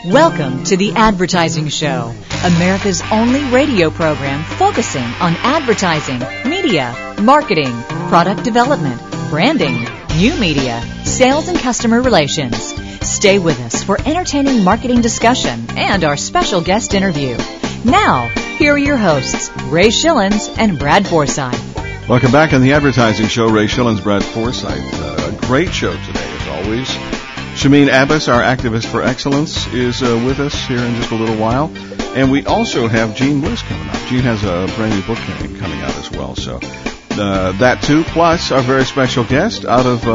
Welcome to The Advertising Show, America's only radio program focusing on advertising, media, marketing, product development, branding, new media, sales, and customer relations. Stay with us for entertaining marketing discussion and our special guest interview. Now, here are your hosts, Ray Schillens and Brad Forsythe. Welcome back on The Advertising Show. Ray Schillens, Brad Forsythe. A great show today, as always. Shameen Abbas, our activist for excellence, is with us here in just a little while. And we also have Gene Bliss coming up. Gene has a brand new book coming out as well. So that too, plus our very special guest out of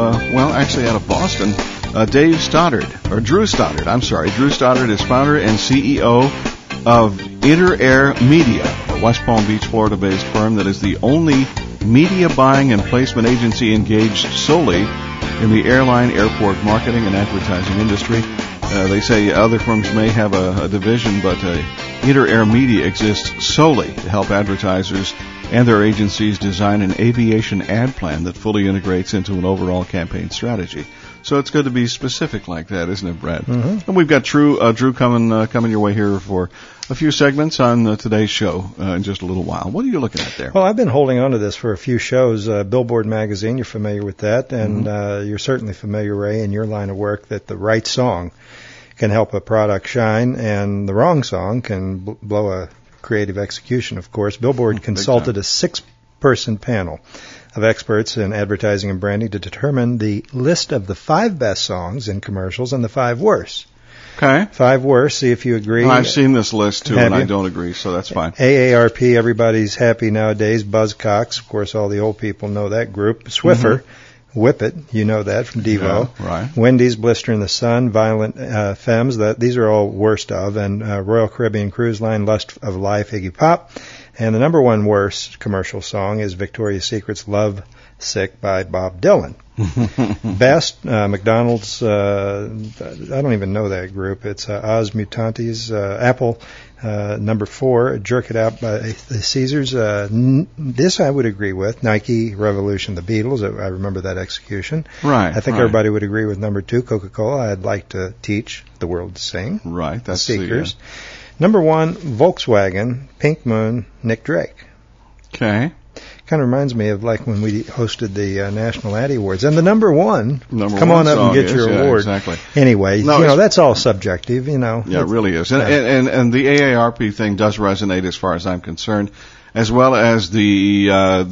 Boston, Drew Stoddard. Drew Stoddard is founder and CEO of InterAir Media, a West Palm Beach, Florida-based firm that is the only media buying and placement agency engaged solely in the airline, airport, marketing, and advertising industry. They say other firms may have a division, but InterAir Media exists solely to help advertisers and their agencies design an aviation ad plan that fully integrates into an overall campaign strategy. So it's good to be specific like that, isn't it, Brad? Mm-hmm. And we've got Drew coming your way here for a few segments on today's show in just a little while. What are you looking at there? Well, I've been holding on to this for a few shows. Billboard Magazine, you're familiar with that, and you're certainly familiar, Ray, in your line of work, that the right song can help a product shine, and the wrong song can blow a creative execution, of course. Billboard consulted a 6-person panel of experts in advertising and branding to determine the list of the 5 best songs in commercials and the 5 worst. Okay. 5 worst, see if you agree. Well, I've seen this list, too, and I don't agree, so that's fine. AARP, Everybody's Happy Nowadays, Buzzcocks, of course, all the old people know that group. Swiffer, Whip It, you know that from Devo. Yeah, right. Wendy's, Blister in the Sun, Violent Femmes, these are all worst of, and Royal Caribbean Cruise Line, Lust of Life, Iggy Pop. And the number 1 worst commercial song is Victoria's Secret's Love Sick by Bob Dylan. Best, McDonald's, I don't even know that group. It's Oz Mutantes, Apple, number 4, Jerk It Out by the Caesars. This I would agree with. Nike, Revolution, the Beatles. I remember that execution. Right. I think everybody would agree with number 2, Coca-Cola. I'd like to teach the world to sing. Right. That's Seekers. Number 1, Volkswagen, Pink Moon, Nick Drake. Okay. Kind of reminds me of like when we hosted the National Addy Awards. And the number 1, come on up and get your award. Exactly. Anyway, that's all subjective, Yeah, it really is. And the AARP thing does resonate as far as I'm concerned, as well as the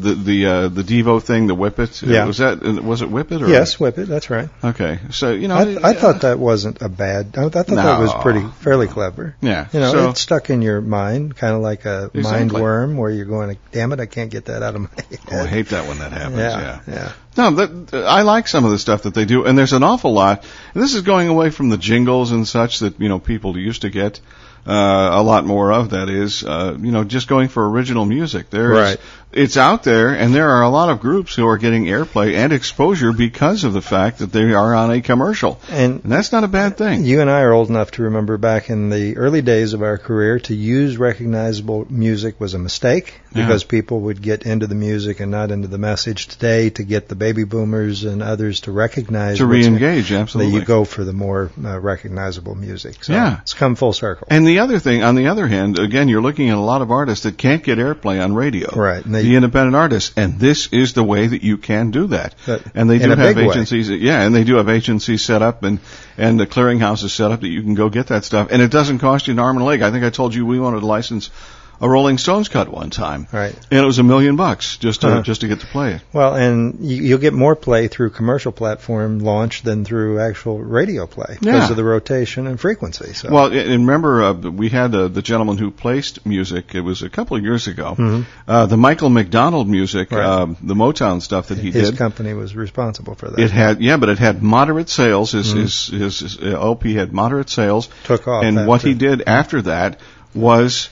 Devo thing, the Whip It. Yeah. Was it Whip It? Or? Yes, Whip It, that's right. Okay. So, I thought that wasn't a bad, I thought that was fairly clever. Yeah. It stuck in your mind, kind of like a mind worm where you're going, damn it, I can't get that out of my head. Oh, I hate that when that happens, yeah. No, I like some of the stuff that they do, and there's an awful lot, and this is going away from the jingles and such that, people used to get. A lot more of that is, just going for original music. It's out there, and there are a lot of groups who are getting airplay and exposure because of the fact that they are on a commercial. And that's not a bad thing. You and I are old enough to remember back in the early days of our career, to use recognizable music was a mistake because people would get into the music and not into the message. Today, to get the baby boomers and others to recognize, to re-engage, absolutely, that you go for the more recognizable music. So it's come full circle. And the other thing, on the other hand, again, you're looking at a lot of artists that can't get airplay on radio. Right. The independent artists, and this is the way that you can do that. And they do have agencies, and they do have agencies set up and the clearinghouses set up that you can go get that stuff, and it doesn't cost you an arm and a leg. I think I told you we wanted to license a Rolling Stones cut one time. Right. And it was $1 million just to get to play it. Well, and you'll get more play through commercial platform launch than through actual radio play because of the rotation and frequency. So. Well, and remember, we had the gentleman who placed music. It was a couple of years ago. The Michael McDonald music, the Motown stuff that he did. His company was responsible for that. It had moderate sales. His LP had moderate sales. Took off. And what he did after that was...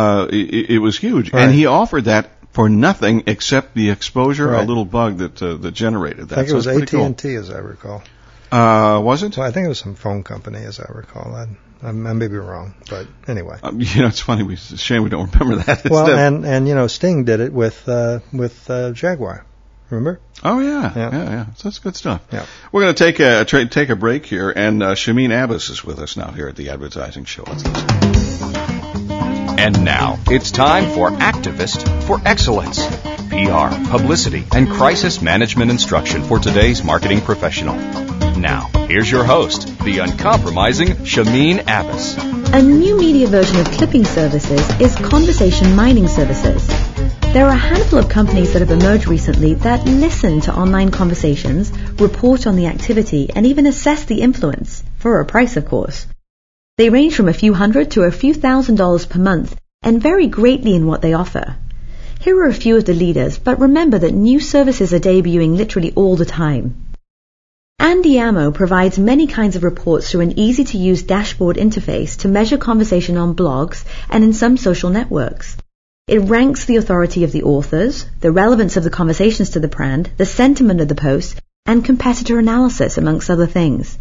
it was huge, and he offered that for nothing except the exposure, a little bug that generated that. I think it was AT&T, as I recall. Was it? Well, I think it was some phone company, as I recall. I may be wrong, but anyway. It's funny. It's a shame we don't remember that. Well, and Sting did it with Jaguar. Remember? Oh, yeah. So that's good stuff. Yeah. We're going to take a break here, and Shameen Abbas is with us now here at the Advertising Show. Let's listen. And now, it's time for Activist for Excellence. PR, publicity, and crisis management instruction for today's marketing professional. Now, here's your host, the uncompromising Shameen Abbas. A new media version of clipping services is conversation mining services. There are a handful of companies that have emerged recently that listen to online conversations, report on the activity, and even assess the influence, for a price, of course. They range from a few hundred to a few $1,000s per month and vary greatly in what they offer. Here are a few of the leaders, but remember that new services are debuting literally all the time. Andy Ammo provides many kinds of reports through an easy-to-use dashboard interface to measure conversation on blogs and in some social networks. It ranks the authority of the authors, the relevance of the conversations to the brand, the sentiment of the post, and competitor analysis, amongst other things.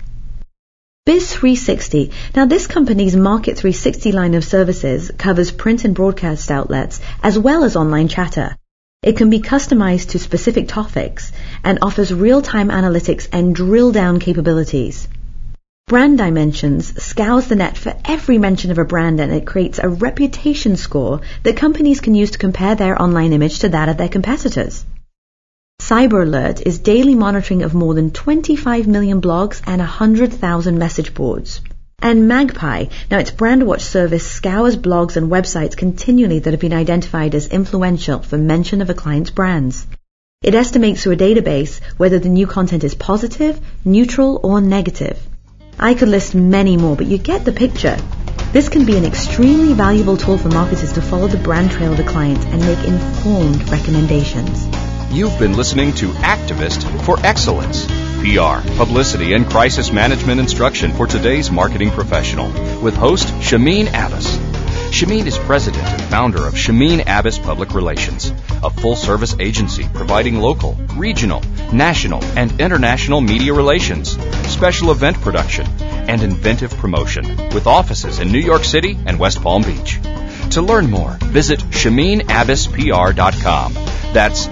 Biz360. Now, this company's Market 360 line of services covers print and broadcast outlets as well as online chatter. It can be customized to specific topics and offers real-time analytics and drill-down capabilities. Brand Dimensions scours the net for every mention of a brand, and it creates a reputation score that companies can use to compare their online image to that of their competitors. Cyber Alert is daily monitoring of more than 25 million blogs and 100,000 message boards. And Magpie, now its BrandWatch service scours blogs and websites continually that have been identified as influential for mention of a client's brands. It estimates through a database whether the new content is positive, neutral, or negative. I could list many more, but you get the picture. This can be an extremely valuable tool for marketers to follow the brand trail of the client and make informed recommendations. You've been listening to Activist for Excellence. PR, publicity, and crisis management instruction for today's marketing professional with host Shameen Abbas. Shameen is president and founder of Shameen Abbas Public Relations, a full-service agency providing local, regional, national, and international media relations, special event production, and inventive promotion with offices in New York City and West Palm Beach. To learn more, visit ShameenAbbasPR.com. That's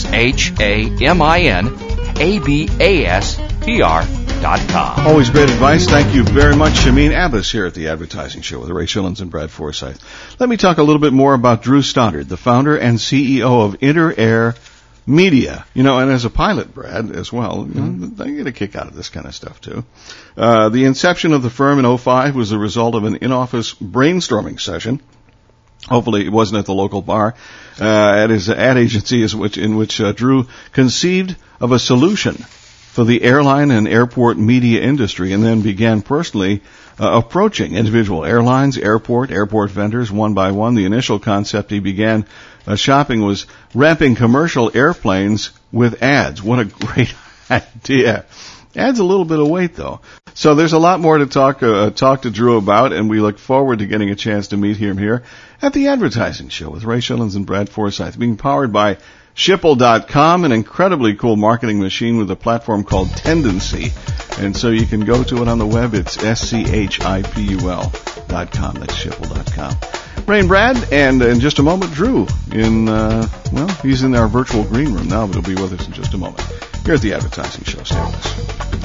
ShameenAbbasPR.com. Always great advice. Thank you very much, Shameen Abbas, here at the Advertising Show with Ray Schillens and Brad Forsythe. Let me talk a little bit more about Drew Stoddard, the founder and CEO of Inter-Air Media. And as a pilot, Brad, as well, I get a kick out of this kind of stuff, too. The inception of the firm in 2005 was the result of an in-office brainstorming session. Hopefully it wasn't at the local bar, at his ad agency, in which Drew conceived of a solution for the airline and airport media industry, and then began personally approaching individual airlines, airport vendors one by one. The initial concept he began shopping was wrapping commercial airplanes with ads. What a great idea. Adds a little bit of weight, though. So there's a lot more to talk to Drew about, and we look forward to getting a chance to meet him here at the Advertising Show with Ray Schillens and Brad Forsythe, being powered by Schipul.com, an incredibly cool marketing machine with a platform called Tendency. And so you can go to it on the web. It's SCHIPUL.com. That's Schipul.com. Ray and Brad, and in just a moment, Drew he's in our virtual green room now, but he'll be with us in just a moment. Here at the Advertising Show. Stay with us.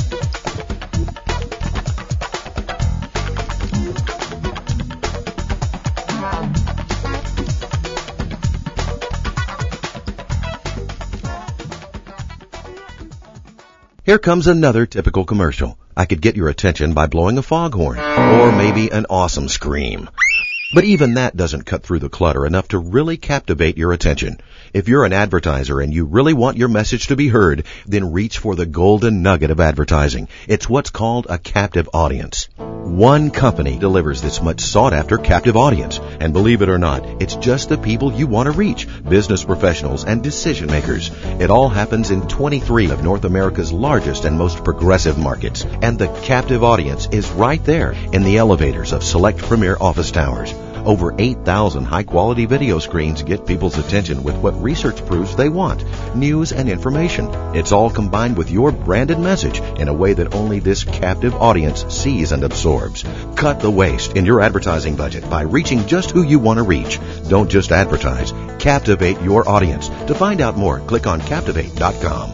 Here comes another typical commercial. I could get your attention by blowing a foghorn, or maybe an awesome scream. But even that doesn't cut through the clutter enough to really captivate your attention. If you're an advertiser and you really want your message to be heard, then reach for the golden nugget of advertising. It's what's called a captive audience. One company delivers this much sought-after captive audience. And believe it or not, it's just the people you want to reach, business professionals and decision makers. It all happens in 23 of North America's largest and most progressive markets. And the captive audience is right there in the elevators of select premier office towers. Over 8,000 high-quality video screens get people's attention with what research proves they want, news and information. It's all combined with your branded message in a way that only this captive audience sees and absorbs. Cut the waste in your advertising budget by reaching just who you want to reach. Don't just advertise. Captivate your audience. To find out more, click on Captivate.com.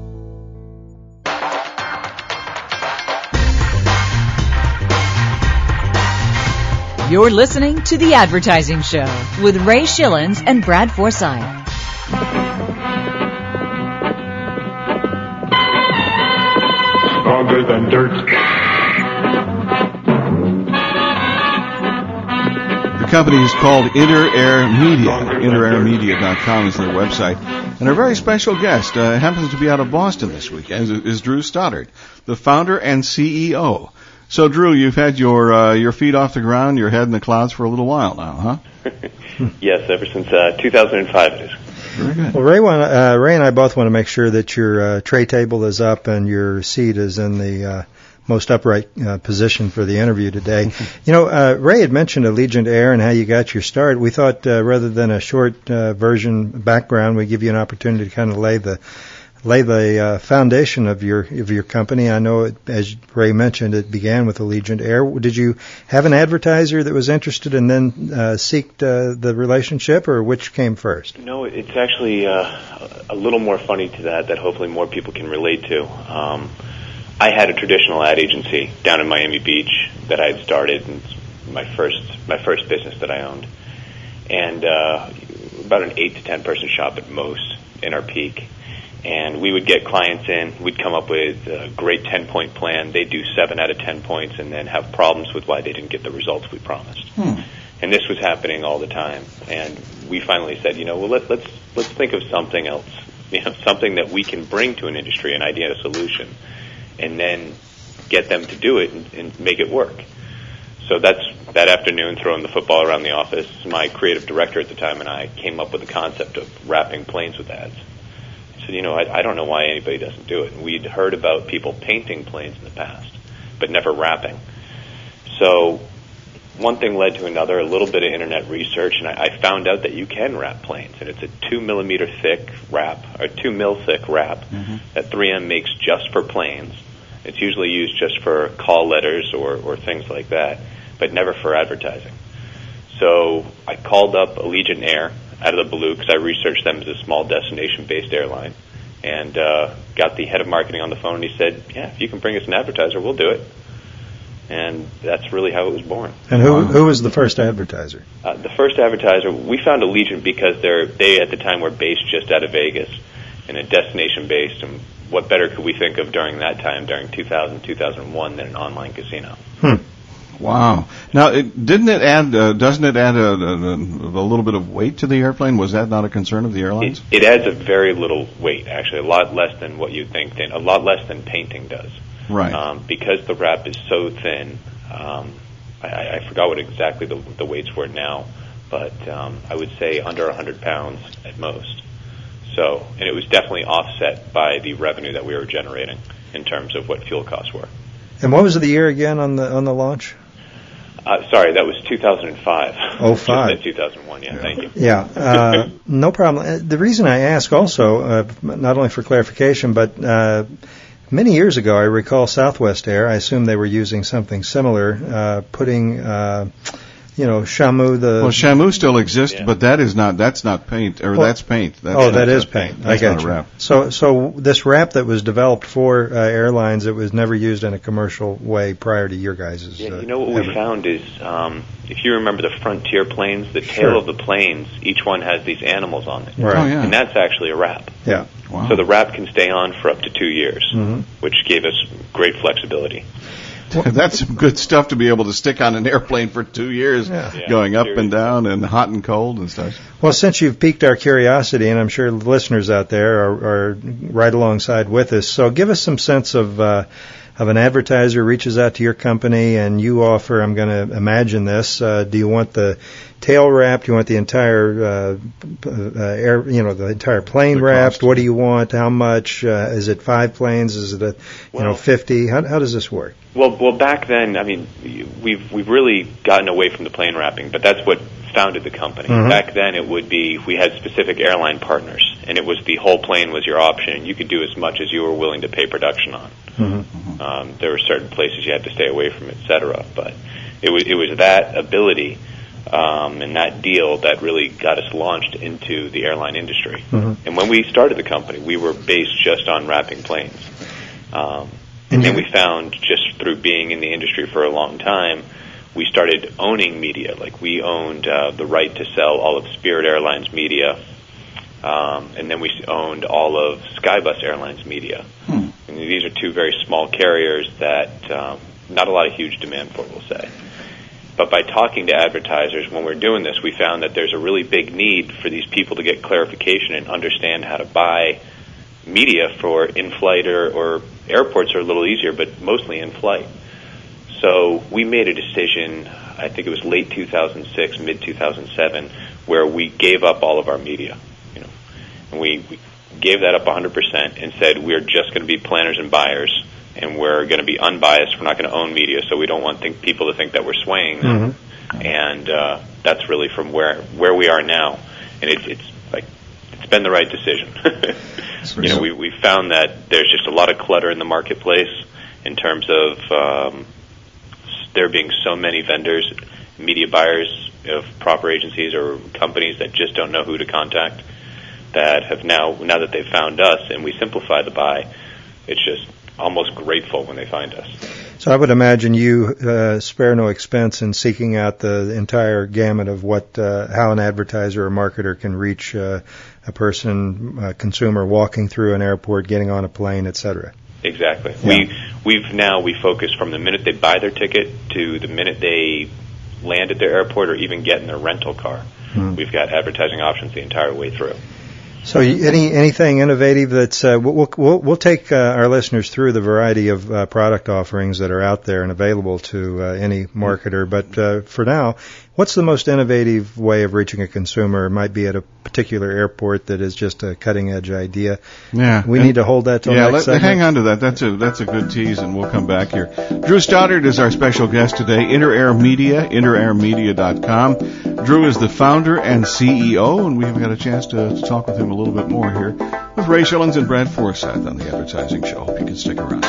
You're listening to The Advertising Show with Ray Schillens and Brad Forsythe. Stronger than dirt. The company is called Interair Media. InterairMedia.com is their website. And our very special guest happens to be out of Boston this week, as is Drew Stoddard, the founder and CEO. So, Drew, you've had your feet off the ground, your head in the clouds for a little while now, huh? Yes, ever since 2005 it is. Very good. Well, Ray and I both want to make sure that your tray table is up and your seat is in the most upright position for the interview today. You know, Ray had mentioned Allegiant Air and how you got your start. We thought rather than a short version background, we'd give you an opportunity to kind of lay the foundation of your company. I know, as Ray mentioned, it began with Allegiant Air. Did you have an advertiser that was interested and then seeked the relationship, or which came first? No, it's actually a little more funny to that hopefully more people can relate to. I had a traditional ad agency down in Miami Beach that I had started, and my first business that I owned, and about an 8 to 10 person shop at most in our peak. And we would get clients in. We'd come up with a great 10-point plan. They'd do 7 out of 10 points and then have problems with why they didn't get the results we promised. And this was happening all the time. And we finally said, well, let's think of something else, something that we can bring to an industry, an idea, a solution, and then get them to do it and make it work. So that's that afternoon, throwing the football around the office. My creative director at the time and I came up with the concept of wrapping planes with ads. I said, I don't know why anybody doesn't do it. And we'd heard about people painting planes in the past, but never wrapping. So one thing led to another, a little bit of internet research, and I found out that you can wrap planes. And it's a 2 millimeter thick wrap, or 2 mil thick wrap, that 3M makes just for planes. It's usually used just for call letters or things like that, but never for advertising. So I called up Allegiant Air out of the blue because I researched them as a small destination-based airline, and got the head of marketing on the phone, and he said, yeah, if you can bring us an advertiser, we'll do it. And that's really how it was born. And who was the first advertiser? The first advertiser, we found Allegiant because they at the time were based just out of Vegas, in a destination-based, and what better could we think of during that time, during 2000, 2001, than an online casino? Wow. Now, doesn't it add a little bit of weight to the airplane? Was that not a concern of the airlines? It adds a very little weight, actually, a lot less than what you'd think, a lot less than painting does. Right. Because the wrap is so thin, I forgot what exactly the weights were now, but I would say under 100 pounds at most. So, and it was definitely offset by the revenue that we were generating in terms of what fuel costs were. And what was the year again on the launch? Sorry, that was 2005. Oh, 5. 2001, yeah, thank you. Yeah, no problem. The reason I ask also, not only for clarification, but many years ago, I recall Southwest Air, I assume they were using something similar, putting, Shamu, Well, Shamu still exists, but that's not paint, or that's paint. That is paint. That's I get not you. a wrap. So this wrap that was developed for airlines, it was never used in a commercial way prior to your guys'. Yeah, what we found is, if you remember the Frontier planes, the tail of the planes, each one has these animals on it. Right. Oh, yeah. And that's actually a wrap. Yeah. Wow. So the wrap can stay on for up to 2 years, which gave us great flexibility. That's some good stuff to be able to stick on an airplane for 2 years, going up and down and hot and cold and stuff. Well, since you've piqued our curiosity, and I'm sure the listeners out there are right alongside with us, so give us some sense of an advertiser reaches out to your company and you offer, I'm going to imagine this, do you want the tail wrapped? Do you want the entire the entire plane wrapped? What do you want? How much? Is it 5 planes? Is it 50? How does this work? Well, back then, I mean, we've really gotten away from the plane wrapping, but that's what founded the company. Mm-hmm. Back then, it would be, we had specific airline partners, and it was the whole plane was your option. You could do as much as you were willing to pay production on. Mm-hmm. There were certain places you had to stay away from, etc. But it was that ability and that deal that really got us launched into the airline industry. Mm-hmm. And when we started the company, we were based just on wrapping planes. And then we found, just through being in the industry for a long time, we started owning media. Like, we owned the right to sell all of Spirit Airlines media, and then we owned all of Skybus Airlines media. And these are 2 very small carriers that not a lot of huge demand for, we'll say. But by talking to advertisers, when we're doing this, we found that there's a really big need for these people to get clarification and understand how to buy media for in-flight or airports are a little easier, but mostly in-flight. So we made a decision, I think it was late 2006, mid-2007, where we gave up all of our media. And we gave that up 100% and said we're just going to be planners and buyers, and we're going to be unbiased. We're not going to own media, so we don't want people to think that we're swaying them. Mm-hmm. And that's really from where we are now. And it's been the right decision. We found that there's just a lot of clutter in the marketplace in terms of there being so many vendors, media buyers of proper agencies or companies that just don't know who to contact, that have now that they've found us and we simplify the buy, it's just almost grateful when they find us. So I would imagine you spare no expense in seeking out the entire gamut of how an advertiser or marketer can reach a person, a consumer walking through an airport, getting on a plane, etc. Exactly. Yeah. We focus from the minute they buy their ticket to the minute they land at their airport or even get in their rental car. We've got advertising options the entire way through. So anything innovative that's we'll take our listeners through the variety of product offerings that are out there and available to any marketer. But for now, what's the most innovative way of reaching a consumer? It might be at a particular airport that is just a cutting edge idea. Yeah, we need to hold that till next segment. Hang on to that. That's a good tease, and we'll come back here. Drew Stoddard is our special guest today. InterAir Media, InterAirMedia.com. Drew is the founder and CEO, and we've got a chance to talk with him a little bit more here with Ray Shillings and Brad Forsythe on the Advertising Show. Hope you can stick around.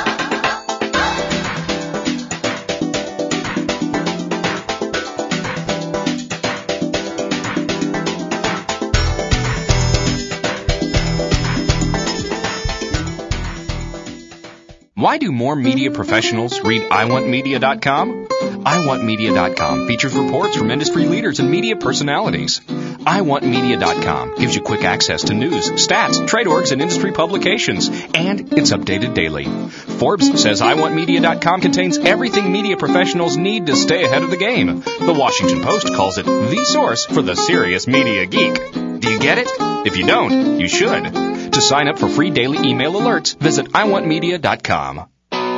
Why do more media professionals read iWantMedia.com? iWantMedia.com features reports from industry leaders and media personalities. iWantMedia.com gives you quick access to news, stats, trade orgs, and industry publications, and it's updated daily. Forbes says iWantMedia.com contains everything media professionals need to stay ahead of the game. The Washington Post calls it the source for the serious media geek. Do you get it? If you don't, you should. To sign up for free daily email alerts, visit iWantMedia.com.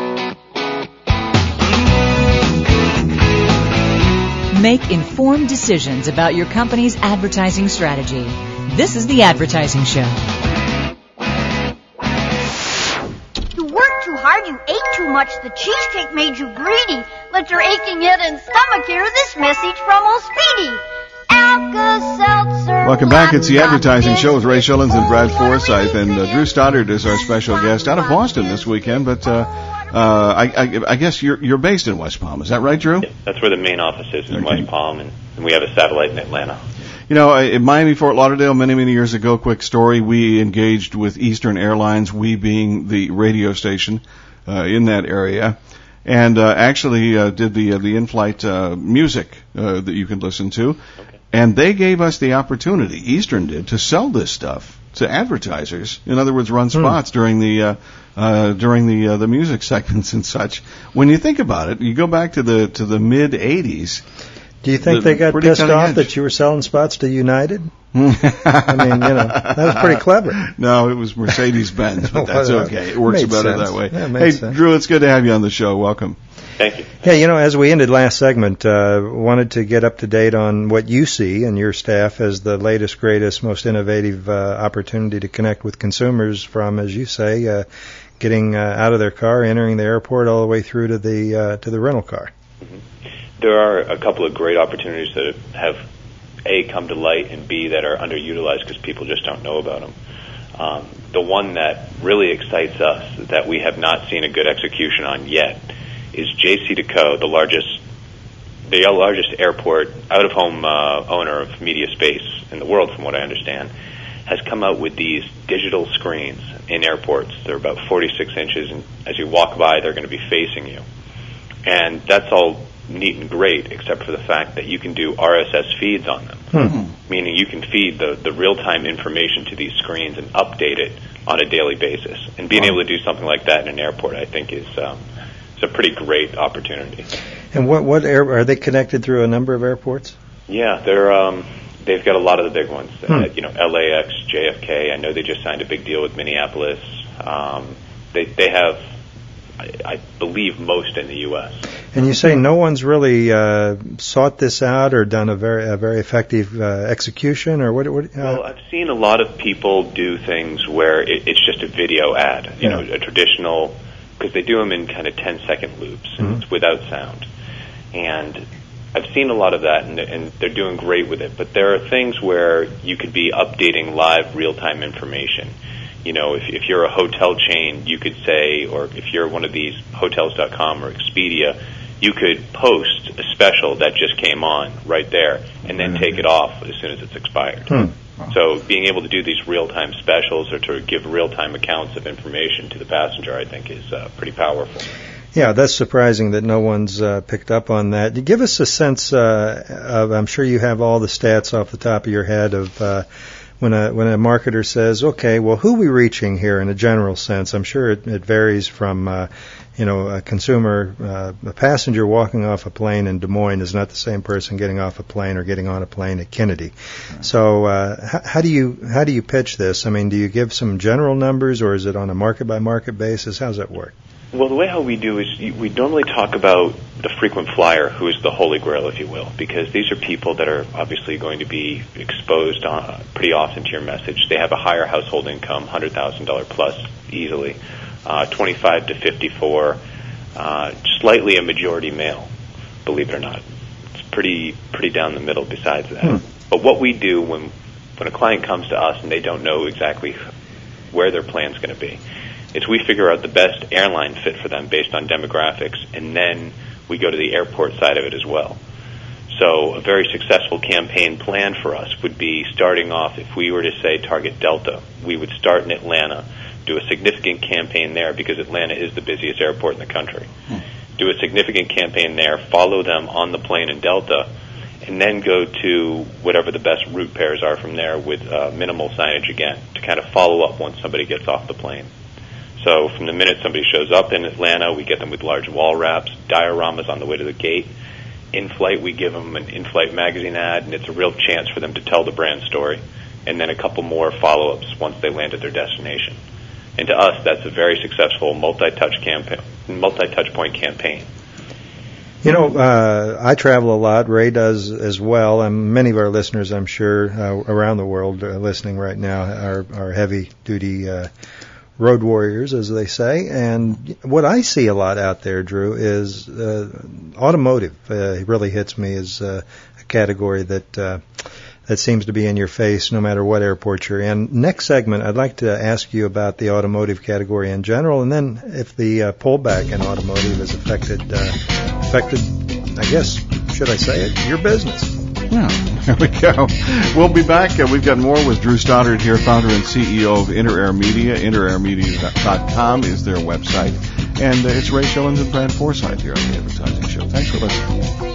Make informed decisions about your company's advertising strategy. This is The Advertising Show. You worked too hard, you ate too much, the cheesecake made you greedy. Let your aching head and stomach hear this message from old Speedy. Alka-Seltzer. Welcome back. It's The Advertising Show with Ray Shillings and Brad Forsythe, and Drew Stoddard is our special guest out of Boston this weekend, but I guess you're based in West Palm. Is that right, Drew? Yeah, that's where the main office is in West Palm, and we have a satellite in Atlanta. You know, in Miami, Fort Lauderdale, many, many years ago, quick story, we engaged with Eastern Airlines, we being the radio station in that area, and actually did the in-flight music that you can listen to. Okay. And they gave us the opportunity, Eastern did, to sell this stuff to advertisers. In other words, run spots during the music segments and such. When you think about it, you go back to the mid '80s. Do you think they got pissed off that you were selling spots to United? I mean, that was pretty clever. No, it was Mercedes-Benz, but that's okay. It works better that way. Yeah, hey, sense. Drew, it's good to have you on the show. Welcome. Thank you. Yeah, as we ended last segment, wanted to get up to date on what you see and your staff as the latest, greatest, most innovative opportunity to connect with consumers from, as you say, getting out of their car, entering the airport, all the way through to the rental car. Mm-hmm. There are a couple of great opportunities that have, A, come to light, and B, that are underutilized because people just don't know about them. The one that really excites us that we have not seen a good execution on yet is JC2Co, the largest airport, out-of-home owner of media space in the world, from what I understand, has come out with these digital screens in airports. They're about 46 inches, and as you walk by, they're going to be facing you. And that's all neat and great, except for the fact that you can do RSS feeds on them, meaning you can feed the real-time information to these screens and update it on a daily basis. And being able to do something like that in an airport, I think, is it's a pretty great opportunity. And what are they connected through a number of airports? Yeah, they've got a lot of the big ones. LAX, JFK. I know they just signed a big deal with Minneapolis. They have, I believe, most in the U.S. And you say no one's really sought this out or done a very effective execution, or what? Well, I've seen a lot of people do things where it's just a video ad, a traditional, because they do them in kind of 10-second loops, and it's without sound. And I've seen a lot of that, and they're doing great with it. But there are things where you could be updating live, real-time information. If you're a hotel chain, you could say, or if you're one of these Hotels.com or Expedia, you could post a special that just came on right there and then take it off as soon as it's expired. So being able to do these real-time specials or to give real-time accounts of information to the passenger, I think, is pretty powerful. Yeah, that's surprising that no one's picked up on that. Give us a sense of, I'm sure you have all the stats off the top of your head of when a marketer says, okay, well, who are we reaching here in a general sense? I'm sure it varies from, a consumer, a passenger walking off a plane in Des Moines is not the same person getting off a plane or getting on a plane at Kennedy. Right. So how do you pitch this? I mean, do you give some general numbers, or is it on a market-by-market basis? How does that work? Well, the way how we do is we normally talk about the frequent flyer, who is the holy grail, if you will, because these are people that are obviously going to be exposed pretty often to your message. They have a higher household income, $100,000 plus easily, 25 to 54, slightly a majority male, believe it or not. It's pretty down the middle besides that. But what we do when a client comes to us and they don't know exactly where their plan's going to be, is we figure out the best airline fit for them based on demographics, and then we go to the airport side of it as well. So a very successful campaign plan for us would be starting off, if we were to say target Delta, we would start in Atlanta, do a significant campaign there because Atlanta is the busiest airport in the country. Do a significant campaign there, follow them on the plane in Delta, and then go to whatever the best route pairs are from there with minimal signage again to kind of follow up once somebody gets off the plane. So from the minute somebody shows up in Atlanta, we get them with large wall wraps, dioramas on the way to the gate. In flight, we give them an in-flight magazine ad, and it's a real chance for them to tell the brand story. And then a couple more follow-ups once they land at their destination. And to us, that's a very successful multi-touch point campaign. I travel a lot. Ray does as well, and many of our listeners, I'm sure, around the world listening right now are heavy-duty road warriors, as they say. And what I see a lot out there, Drew, is automotive. It really hits me as a category that seems to be in your face no matter what airport you're in. Next segment, I'd like to ask you about the automotive category in general, and then if the pullback in automotive has affected, I guess, should I say it, your business. Yeah, there we go. We'll be back. We've got more with Drew Stoddard here, founder and CEO of Interair Media. InterairMedia.com is their website. And it's Ray Shillings and Brad Forsythe here on the Advertising Show. Thanks for listening.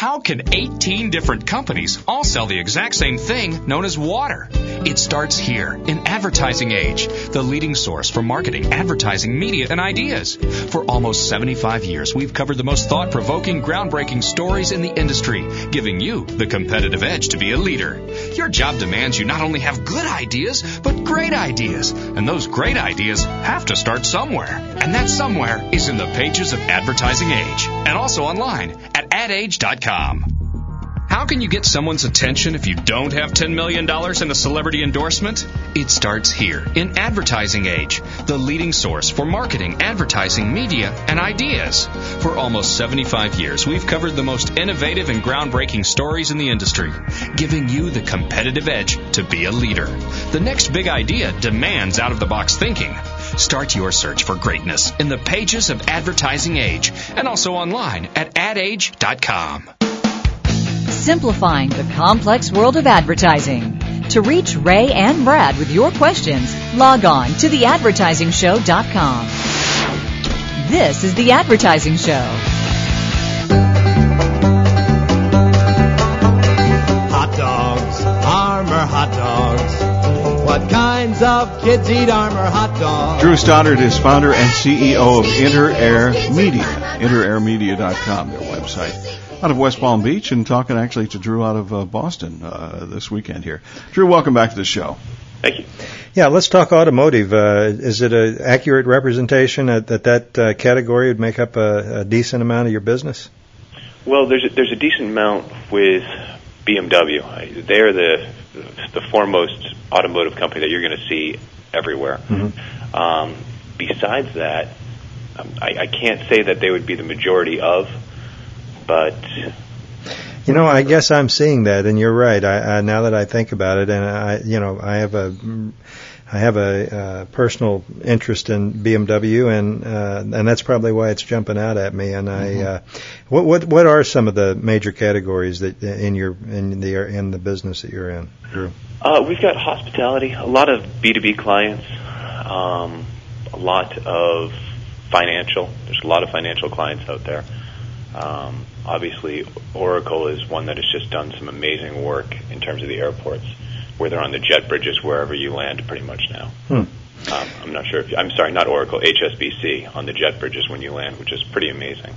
How can 18 different companies all sell the exact same thing known as water? It starts here in Advertising Age, the leading source for marketing, advertising, media, and ideas. For almost 75 years, we've covered the most thought-provoking, groundbreaking stories in the industry, giving you the competitive edge to be a leader. Your job demands you not only have good ideas, but great ideas. And those great ideas have to start somewhere. And that somewhere is in the pages of Advertising Age, and also online at adage.com. How can you get someone's attention if you don't have $10 million in a celebrity endorsement? It starts here in Advertising Age, the leading source for marketing, advertising, media, and ideas. For almost 75 years, we've covered the most innovative and groundbreaking stories in the industry, giving you the competitive edge to be a leader. The next big idea demands out-of-the-box thinking. Start your search for greatness in the pages of Advertising Age, and also online at adage.com. Simplifying the complex world of advertising. To reach Ray and Brad with your questions, log on to theadvertisingshow.com. This is The Advertising Show. Hot dogs, Armour hot dogs. What kinds of kids eat Armour hot dogs? Drew Stoddard is founder and CEO of InterAir Media, interairmedia.com, their website. Out of West Palm Beach, and talking actually to Drew out of Boston this weekend here. Drew, welcome back to the show. Thank you. Yeah, let's talk automotive. Is it an accurate representation that category would make up a decent amount of your business? Well, there's a decent amount with BMW. They're the foremost automotive company that you're going to see everywhere. Mm-hmm. Besides that, I can't say that they would be the majority of. But you know, I guess I'm seeing that, and you're right. I now that I think about it, and I have a personal interest in BMW, and that's probably why it's jumping out at me. And what are some of the major categories that in the business that you're in, Drew? We've got hospitality, a lot of B2B clients, a lot of financial. There's a lot of financial clients out there. Obviously, Oracle is one that has just done some amazing work in terms of the airports, where they're on the jet bridges wherever you land pretty much now. I'm not sure I'm sorry, not Oracle, HSBC on the jet bridges when you land, which is pretty amazing.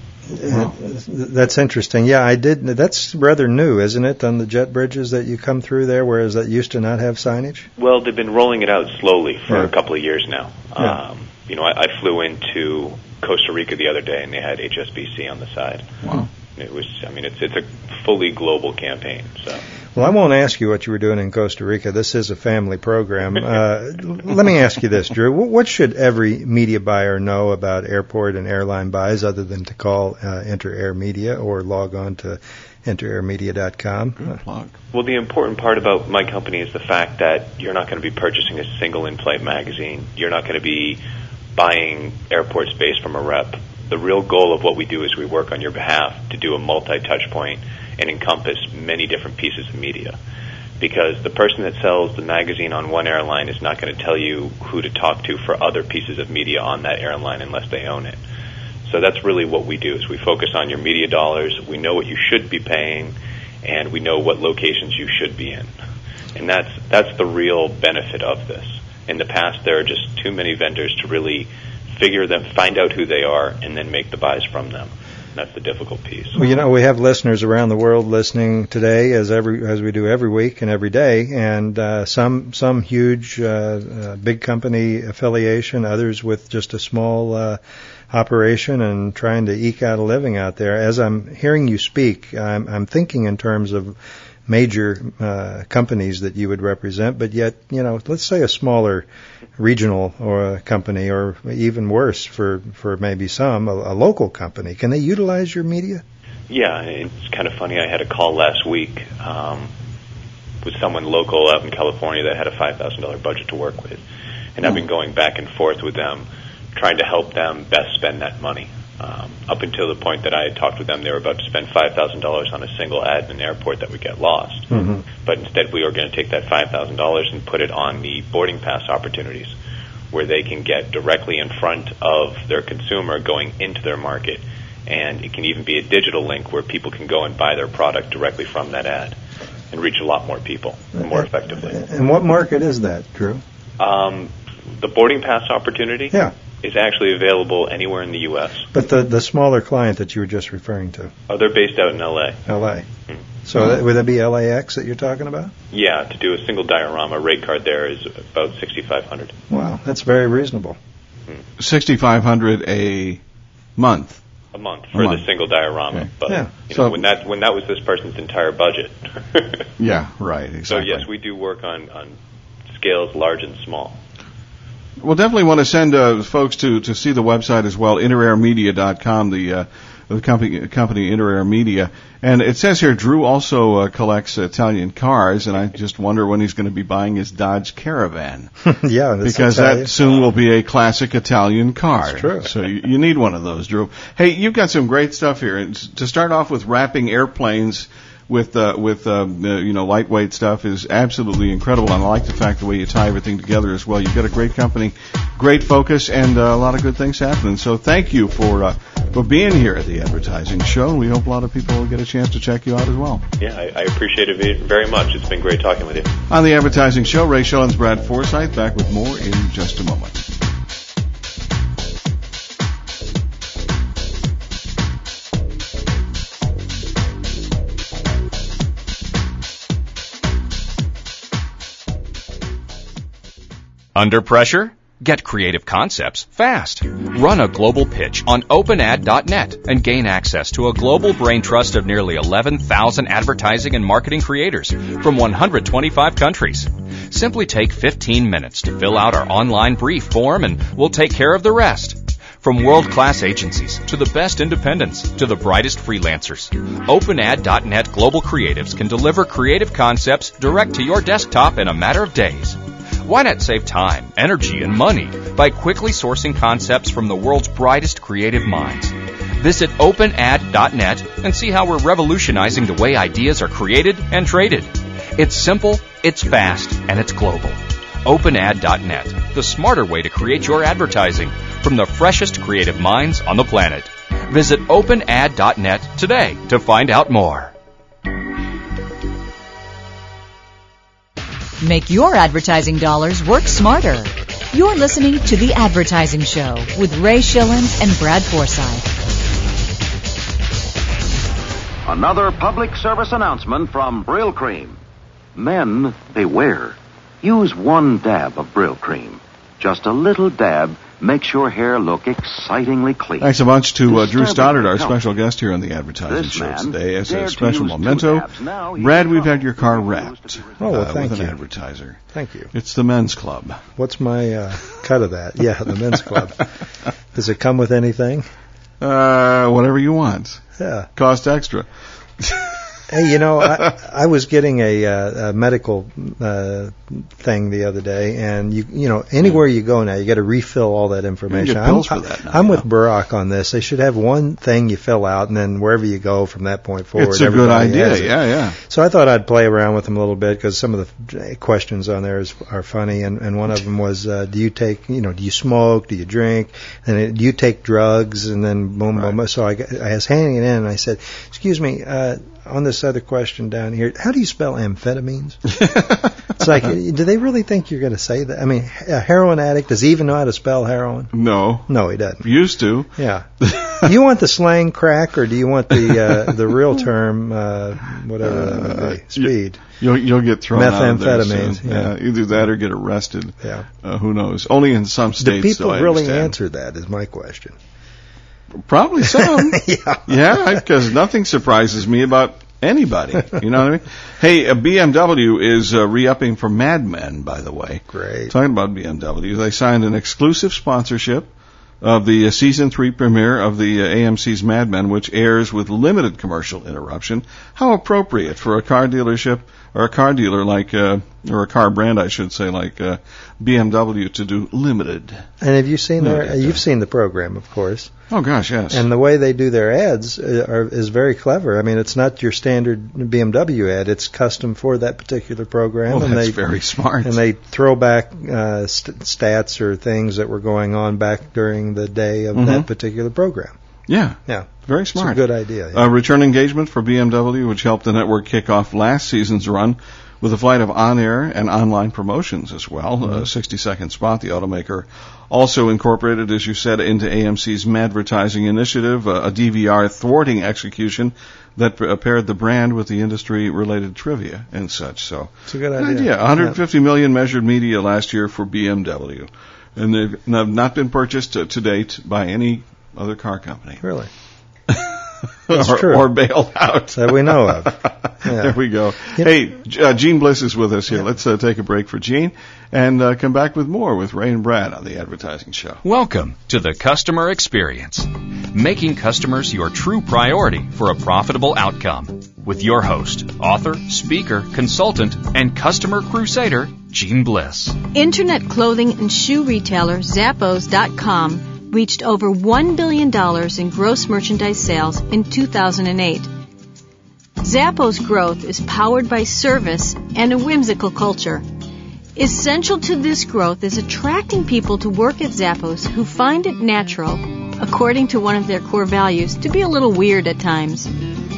That's interesting. Yeah, I did. That's rather new, isn't it, on the jet bridges that you come through there, whereas that used to not have signage? Well, they've been rolling it out slowly for a couple of years now. Yeah. I flew into Costa Rica the other day, and they had HSBC on the side. Wow. It's a fully global campaign. So. Well, I won't ask you what you were doing in Costa Rica. This is a family program. Let me ask you this, Drew. What should every media buyer know about airport and airline buys other than to call InterAir Media or log on to interairmedia.com? Good plug. Well, the important part about my company is the fact that you're not going to be purchasing a single in-flight magazine. You're not going to be buying airport space from a rep. The real goal of what we do is we work on your behalf to do a multi-touch point and encompass many different pieces of media. Because the person that sells the magazine on one airline is not going to tell you who to talk to for other pieces of media on that airline unless they own it. So that's really what we do, is we focus on your media dollars. We know what you should be paying, and we know what locations you should be in. And that's the real benefit of this. In the past, there are just too many vendors to really find out who they are, and then make the buys from them. And that's the difficult piece. Well, we have listeners around the world listening today, as we do every week and every day, and some huge big company affiliation, others with just a small operation and trying to eke out a living out there. As I'm hearing you speak, I'm thinking in terms of major companies that you would represent, but yet, let's say a smaller regional or a company, or even worse for maybe some, a local company. Can they utilize your media? Yeah, it's kind of funny. I had a call last week with someone local out in California that had a $5,000 budget to work with, and I've been going back and forth with them, trying to help them best spend that money. Up until the point that I had talked with them, they were about to spend $5,000 on a single ad in an airport that would get lost. Mm-hmm. But instead, we were going to take that $5,000 and put it on the boarding pass opportunities, where they can get directly in front of their consumer going into their market And it can even be a digital link where people can go and buy their product directly from that ad and reach a lot more people more effectively. And what market is that, Drew? The boarding pass opportunity is actually available anywhere in the U.S. But the smaller client that you were just referring to? Oh, they're based out in L.A. L.A. So would that be LAX that you're talking about? Yeah, to do a single diorama rate card there is about $6,500. Wow, that's very reasonable. $6,500 a month. A month for the single diorama, okay. But you know, when that was this person's entire budget. Yeah, right, exactly. So yes, we do work on scales large and small. We'll definitely want to send folks to see the website as well, interairmedia.com, the company Interair Media. And it says here Drew also collects Italian cars, and I just wonder when he's going to be buying his Dodge Caravan. Yeah, because Italian. That soon will be a classic Italian car. That's true. So you need one of those, Drew. Hey, you've got some great stuff here. And to start off with, wrapping airplanes with lightweight stuff is absolutely incredible. And I like the fact the way you tie everything together as well. You've got a great company, great focus, and a lot of good things happening. So thank you for being here at the Advertising Show. We hope a lot of people will get a chance to check you out as well. Yeah, I appreciate it very much. It's been great talking with you. On the Advertising Show, Ray Schillens, Brad Forsythe, back with more in just a moment. Under pressure? Get creative concepts fast. Run a global pitch on openad.net and gain access to a global brain trust of nearly 11,000 advertising and marketing creators from 125 countries. Simply take 15 minutes to fill out our online brief form and we'll take care of the rest. From world-class agencies to the best independents to the brightest freelancers, openad.net global creatives can deliver creative concepts direct to your desktop in a matter of days. Why not save time, energy, and money by quickly sourcing concepts from the world's brightest creative minds? Visit openad.net and see how we're revolutionizing the way ideas are created and traded. It's simple, it's fast, and it's global. Openad.net, the smarter way to create your advertising from the freshest creative minds on the planet. Visit openad.net today to find out more. Make your advertising dollars work smarter. You're listening to The Advertising Show with Ray Schillens and Brad Forsythe. Another public service announcement from Brill Cream. Men, beware. Use one dab of Brill Cream. Just a little dab makes your hair look excitingly clean. Thanks a bunch to Drew Stoddard, our special guest here on the Advertising Show today. As a special memento, Brad, we've had your car wrapped thank with you. an advertiser. Thank you. It's the Men's Club. What's my cut of that? Yeah, the Men's Club. Does it come with anything? Whatever you want. Yeah. Cost extra. Hey, I was getting a medical thing the other day, and anywhere you go now, you got to refill all that information. You get bills for that now, I'm with Barack on this. They should have one thing you fill out, and then wherever you go from that point forward, it's a good idea. Yeah. So I thought I'd play around with them a little bit because some of the questions on there are funny, and one of them was, do you smoke? Do you drink? And do you take drugs? And then boom. So I was handing it in, and I said, excuse me, on this other question down here, how do you spell amphetamines? It's like, do they really think you're going to say that? I mean, a heroin addict, does he even know how to spell heroin? No, he doesn't. Used to. Yeah. Do you want the slang crack, or do you want the real term, whatever that would be, speed? You'll get thrown out of there methamphetamines. Yeah, either that or get arrested. Yeah. Who knows? Only in some states. Do people really understand. answer that? Is my question. Probably some. Yeah, because nothing surprises me about anybody. You know what I mean? Hey, BMW is re-upping for Mad Men, by the way. Great. Talking about BMW, they signed an exclusive sponsorship of the season 3 premiere of the AMC's Mad Men, which airs with limited commercial interruption. How appropriate for a car dealership or a car dealer or a car brand, I should say, like BMW to do limited. And have you seen you've seen the program, of course. Oh gosh, yes. And the way they do their ads is very clever. I mean, it's not your standard BMW ad; it's custom for that particular program. Well, that's very smart. And they throw back stats or things that were going on back during the day of that particular program. Yeah. Yeah. Very smart. It's a good idea. Yeah. Return engagement for BMW, which helped the network kick off last season's run with a flight of on-air and online promotions as well. A 60-second spot. The automaker also incorporated, as you said, into AMC's Madvertising initiative, a DVR thwarting execution that paired the brand with the industry-related trivia and such. So it's a good idea. 150 million measured media last year for BMW. And they've not been purchased to date by any other car company. Really? That's true. Or bailed out. That we know of. Yeah. There we go. Hey, Gene Bliss is with us here. Let's take a break for Gene and come back with more with Ray and Brad on the Advertising Show. Welcome to the Customer Experience, making customers your true priority for a profitable outcome. With your host, author, speaker, consultant, and customer crusader, Gene Bliss. Internet clothing and shoe retailer Zappos.com reached over $1 billion in gross merchandise sales in 2008. Zappos' growth is powered by service and a whimsical culture. Essential to this growth is attracting people to work at Zappos who find it natural, according to one of their core values, to be a little weird at times.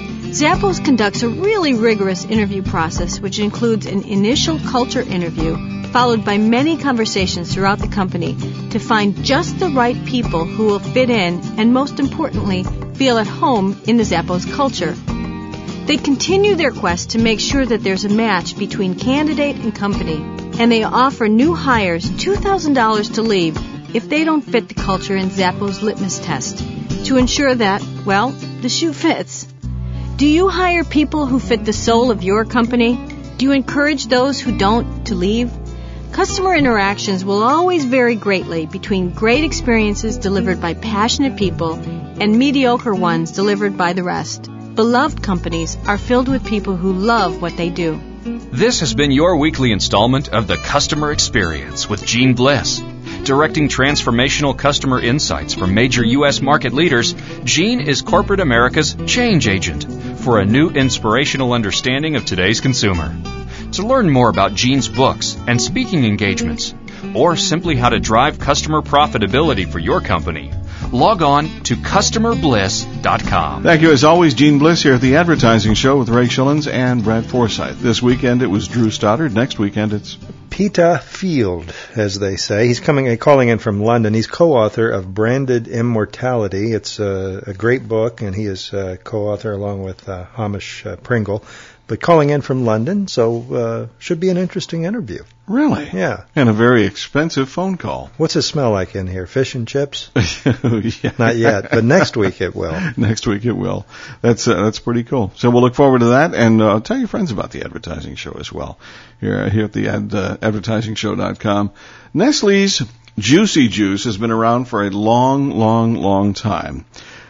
Zappos conducts a really rigorous interview process, which includes an initial culture interview, followed by many conversations throughout the company to find just the right people who will fit in and, most importantly, feel at home in the Zappos culture. They continue their quest to make sure that there's a match between candidate and company, and they offer new hires $2,000 to leave if they don't fit the culture in Zappos' litmus test, to ensure that, well, the shoe fits. Do you hire people who fit the soul of your company? Do you encourage those who don't to leave? Customer interactions will always vary greatly between great experiences delivered by passionate people and mediocre ones delivered by the rest. Beloved companies are filled with people who love what they do. This has been your weekly installment of the Customer Experience with Gene Bliss. Directing transformational customer insights for major U.S. market leaders, Gene is corporate America's change agent for a new inspirational understanding of today's consumer. To learn more about Gene's books and speaking engagements, or simply how to drive customer profitability for your company, log on to customerbliss.com. Thank you, as always, Gene Bliss here at the Advertising Show with Ray Schillens and Brad Forsythe. This weekend it was Drew Stoddard. Next weekend it's Peter Field, as they say. He's calling in from London. He's co-author of Branded Immortality. It's a great book, and he is co-author along with Hamish Pringle. But calling in from London, so should be an interesting interview. Really? Yeah. And a very expensive phone call. What's it smell like in here? Fish and chips? Yeah. Not yet, but next week it will. Next week it will. That's pretty cool. So we'll look forward to that, and tell your friends about the Advertising Show as well. Here at the advertisingshow.com. Nestle's Juicy Juice has been around for a long time.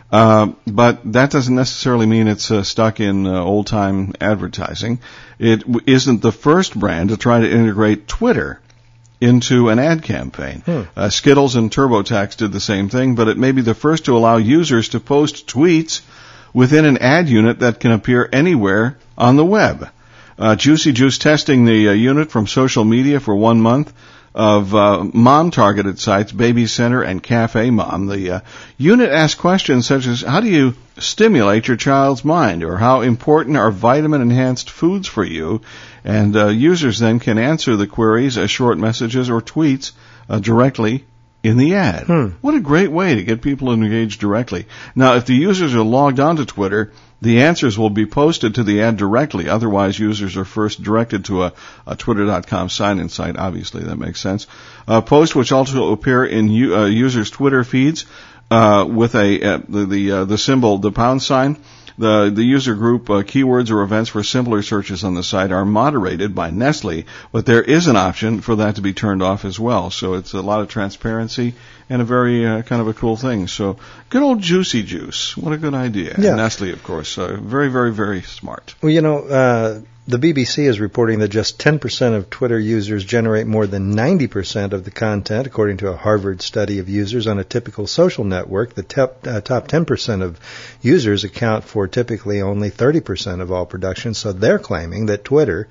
But that doesn't necessarily mean it's stuck in old-time advertising. It isn't the first brand to try to integrate Twitter into an ad campaign. Skittles and TurboTax did the same thing, but it may be the first to allow users to post tweets within an ad unit that can appear anywhere on the web. Juicy Juice testing the unit from social media for 1 month of mom-targeted sites, Baby Center and Cafe Mom. The unit asks questions such as, how do you stimulate your child's mind, or how important are vitamin-enhanced foods for you? And users then can answer the queries as short messages or tweets directly in the ad. What a great way to get people to engage directly. Now, if the users are logged onto Twitter, the answers will be posted to the ad directly. Otherwise, users are first directed to a Twitter.com sign-in site. Obviously, that makes sense. Posts which also appear in users' Twitter feeds with the symbol, the pound sign. The user group keywords or events for simpler searches on the site are moderated by Nestle, but there is an option for that to be turned off as well. So it's a lot of transparency and a very kind of a cool thing. So good old Juicy Juice. What a good idea. Yeah. And Nestle, of course, very, very, very smart. Well, the BBC is reporting that just 10% of Twitter users generate more than 90% of the content, according to a Harvard study of users on a typical social network. The top 10% of users account for typically only 30% of all production, so they're claiming that Twitter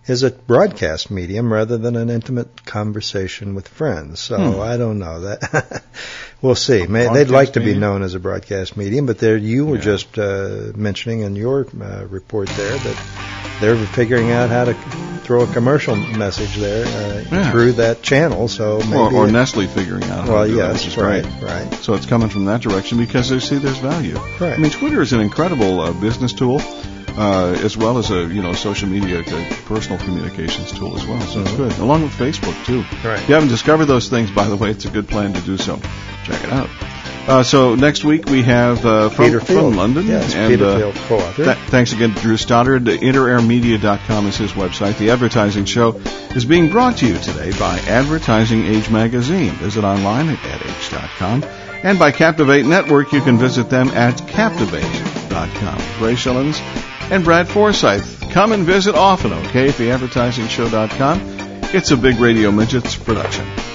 is a broadcast medium rather than an intimate conversation with friends. So I don't know that. We'll see. They'd like to be known as a broadcast medium, but you were just mentioning in your report there that they're figuring out how to throw a commercial message there through that channel. So maybe or Nestle figuring out how to do yes, it, which is right, great. right. So it's coming from that direction because they see there's value. Right. I mean, Twitter is an incredible business tool. As well as a social media personal communications tool as well, so it's good. Along with Facebook too. Right. If you haven't discovered those things, by the way, it's a good plan to do so. Check it out. So next week we have from London. Yes, and, Peter Field, co-author. Thanks again to Drew Stoddard. InterairMedia.com is his website. The Advertising Show is being brought to you today by Advertising Age Magazine. Visit online at adage.com. And by Captivate Network, you can visit them at Captivate.com. Ray Shillings and Brad Forsythe. Come and visit often, okay, at theadvertisingshow.com. It's a Big Radio Midgets production.